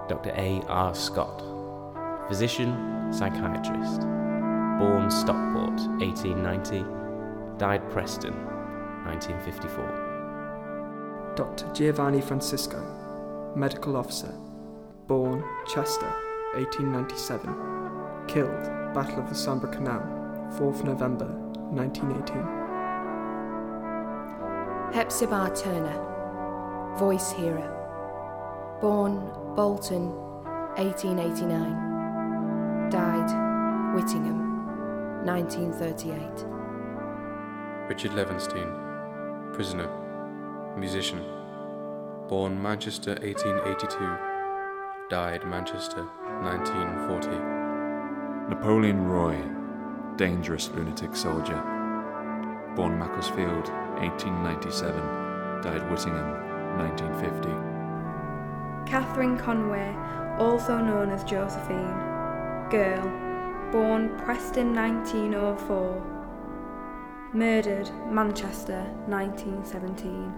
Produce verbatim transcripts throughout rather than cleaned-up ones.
Doctor A R Scott, physician, psychiatrist, born Stockport, eighteen ninety, died Preston, nineteen fifty-four. Doctor Giovanni Francisco, medical officer, born Chester, eighteen ninety-seven, killed Battle of the Sambre Canal, fourth of November, nineteen eighteen. Hepzibah Turner, voice hearer, born Bolton, eighteen eighty-nine, died Whittingham, nineteen thirty-eight. Richard Levenstein, prisoner, musician, born Manchester eighteen eighty-two, died Manchester nineteen forty. Napoleon Roy, dangerous lunatic soldier, born Macclesfield eighteen ninety-seven, died Whittingham nineteen fifty. Catherine Conway, also known as Josephine, girl, born Preston nineteen oh four, murdered Manchester nineteen seventeen.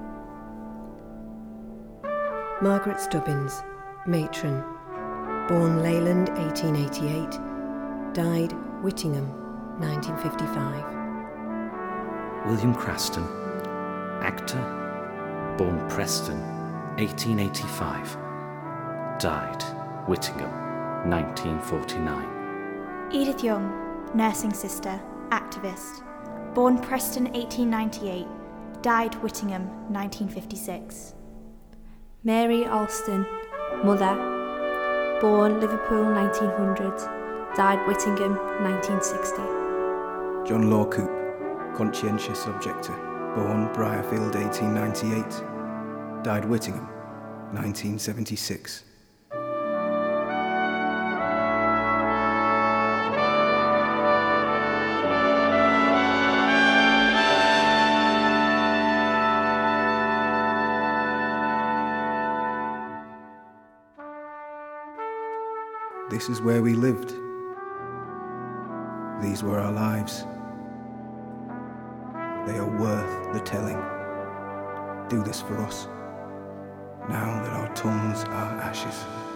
Margaret Stubbins, matron, born Leyland eighteen eighty-eight, died Whittingham nineteen fifty-five. William Craston, actor, born Preston eighteen eighty-five, died Whittingham nineteen forty-nine. Edith Young, nursing sister, activist, born Preston eighteen ninety-eight, died Whittingham nineteen fifty-six. Mary Alston, mother, born Liverpool nineteen hundred, died Whittingham nineteen sixty. John Law Coop, conscientious objector, born Briarfield eighteen ninety-eight, died Whittingham nineteen seventy-six. This is where we lived. These were our lives. They are worth the telling. Do this for us, now that our tongues are ashes.